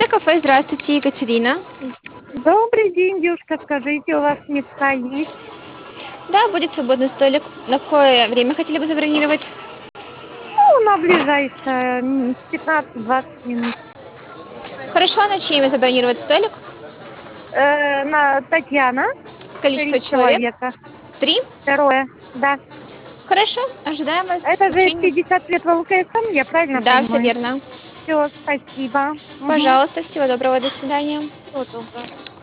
Это кафе. Здравствуйте, Екатерина. Добрый день, девушка, скажите, у вас места есть? Да, будет свободный столик. На какое время хотели бы забронировать? Ну, на ближайшее 15-20 минут. Хорошо, на чье имя забронировать столик? На Татьяна, Количество 3 человек? человека. 3. Второе, да. Хорошо, ожидаем вас в Это же течение... 50 лет ВЛКСМ, я правильно Да, все понимаю? верно. Все, спасибо. Угу. Пожалуйста, всего доброго, до свидания. Всего доброго.